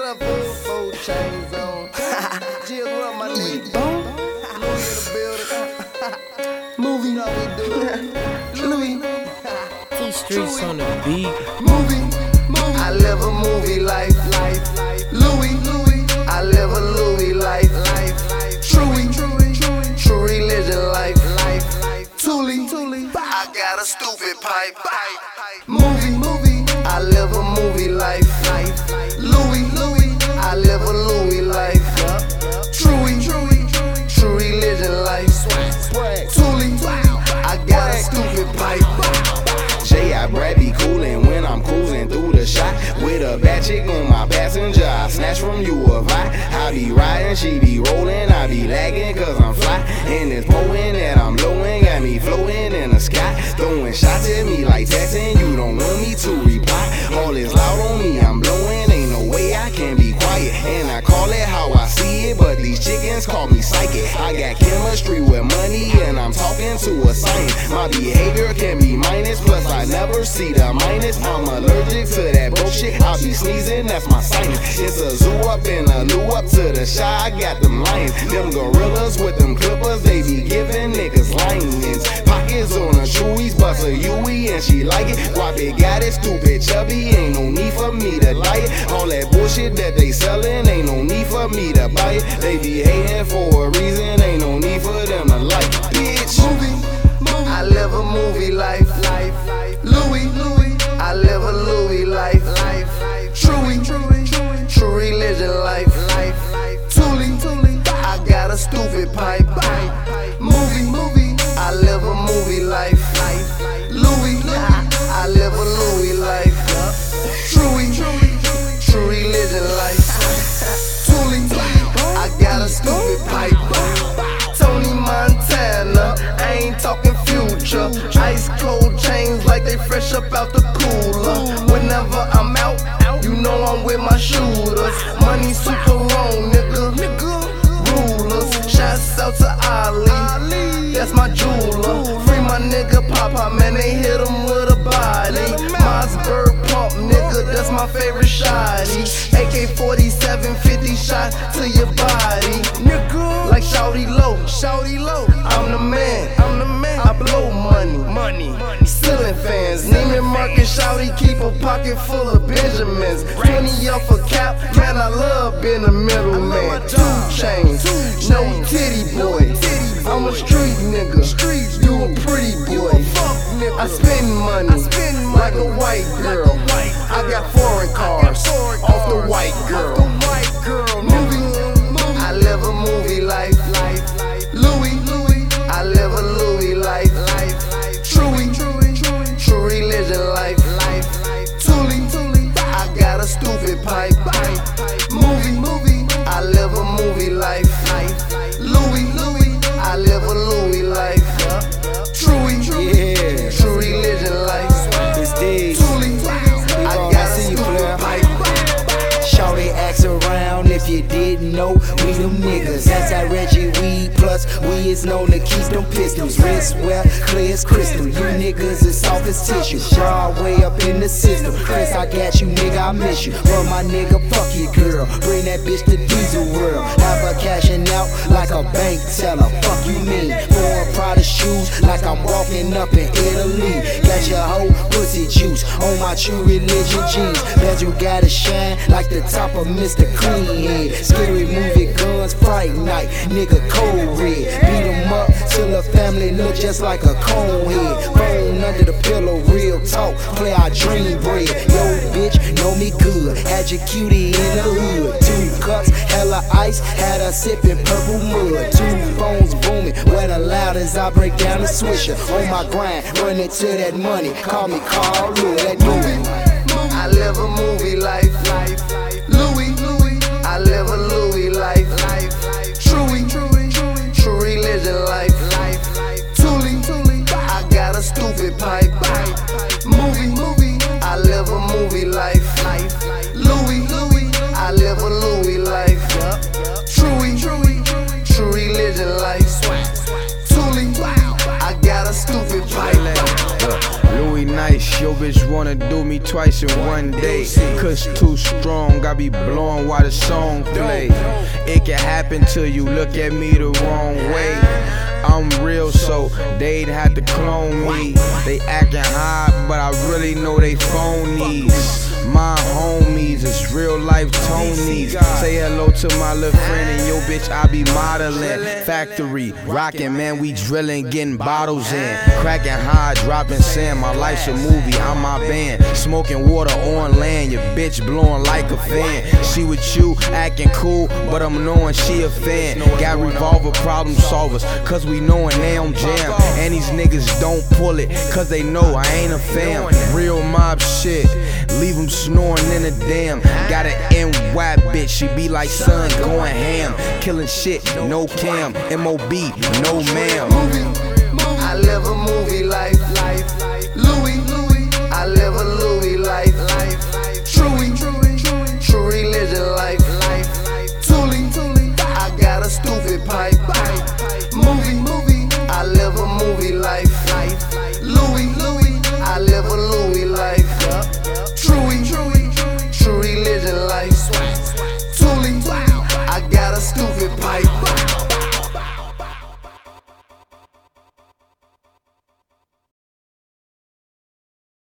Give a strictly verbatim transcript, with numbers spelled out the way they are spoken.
up with four chains on. Jill, what up, my nigga? Louis in the building. Movie, you know we do it. Louis. T Streets on the beat. Movie, movie. I live a movie life, life. Louis, Louis. I live a Louis life, life. Truly, true religion life, life. Tuli, I got a stupid pipe. Movie, movie. I live a movie life, life. Louis, Louis. I live a Louis life. Truly, true religion life. Tuli, I got a stupid pipe. J I Brad be coolin' when I'm cruising through the shot with a bad chick on my passenger. I snatch from you a vibe. I be riding, she be rollin'. I be lagging cause I'm fly. And it's pouring that I'm blowing. Got me floating in the sky. Throwing shots at me like texting. You don't want me to reply. All is loud on me, I'm blowing. Ain't no way I can be quiet. And I call it how I see it. But these chickens call me psychic. I got chemistry with money and I'm talking to a science. My behavior can be minus. Plus I never see the minus. I'm allergic to that bullshit. I be sneezing, that's my sinus. It's a zoo up and a loo up to the shy. I got them lions, them gorillas with them clippers. They be giving niggas lions. Pockets on the chewies, bust a Yui and she like it. Guap it got it, stupid chubby. Ain't no need for me to diet. All that bullshit that they sellin', ain't no need for me to buy it. They be hating for a reason, ain't no need for them to like it. Bitch, movie, movie. I live a movie life, life. Louis, Louis. I live a Louis life, life. Truly, true religion life, life. Tuli, I got a stupid pipe. Movie, movie. I live a movie life, life. Louis, I live a Louis life. Truly, true religion life. Tuli, I got a stupid pipe. Tony Montana, I ain't talking future. Ice cold chains like they fresh up out the cooler. Whenever I'm out, you know I'm with my shooters. Money super wrong, nigga. Rulers, shouts out to Ali, that's my jeweler. Free my nigga Papa, man, they hit him with a body. Mossberg pump, nigga, that's my favorite shotty. A K forty-seven, fifty shot to your body, nigga. Like Shawty Low, Shawty Low. I'm the man, I'm the man. I blow money, money. Ceiling fans, Neiman Marcus, Shawty keep a pocket full of Benjamins. twenty off a cap, man, I love being a middleman. Two chains, no titty boy. I'm a street nigga, you a pretty boy. I spend money like a white girl. I got foreign cars off the white girl. Movie, I live a movie life. Louis, I live a Louis life. Truly, true religion life. Tuli, I got a stupid pipe. Movie, I live a movie life. Louis, I live a Louis life. Truly, yeah, true religion life. it's D. Tuli, I got a stupid pipe. Shawty ask around if you didn't know, we them niggas. Anti-Reggie weed plus we is known to keep them pistols. Wrist well, clear as crystal. You niggas is soft as tissue. Shaw way up in the system. Chris, I got you, nigga, I miss you. Well, my nigga, fuck you, girl. Bring that bitch to Diesel World. Have her cashing out like a bank teller. Fuck you mean? Foreign Prada shoes like I'm walking up in Italy. Got your whole pussy juice on my true religion jeans. Bet you gotta shine like the top of Mister Clean Head. Scary movie guns, Fright Night, nigga cold red. Beat 'em up till the family look just like a cone head. Phone under the pillow, real talk, play our dream bread. Yo bitch, know me good, had your cutie in the hood. Two cups, hella ice, had her sipping purple mud. Two phones booming, where the loud as I break down the swisher. On my grind, running to that money, call me Carl Lewis, that movie. I live a movie life. Louis, I live a Louis life. Truly, true religion life. Tuli, I got a stupid pipe. Movie, I live a movie life. Louis, I live a Louis life. Truly, true religion life. Tuli, I got a stupid pipe. Louis nice, your bitch wanna do me twice in one day. Cause too strong, I be blowing while the song play. It can happen to you, look at me the wrong way. I'm real, so they'd have to clone me. They acting high, but I really know they phonies. My homies is real life Tonys. Say hello to my little friend and yo bitch, I be modeling. Factory, rockin', man, we drillin', getting bottles in. Cracking high, dropping sand. My life's a movie, I'm my band. Smoking water on land, your bitch blowing like a fan. She with you, acting cool, but I'm knowing she a fan. Got revolver problem solvers, cause we knowin' they on jam. And these niggas don't pull it, cause they know I ain't a fam. Real mob shit, leave them snoring in a dam. Got an N Y bitch, she be like son going ham. Killing shit, no cam, M O B, no ma'am. I live a movie life.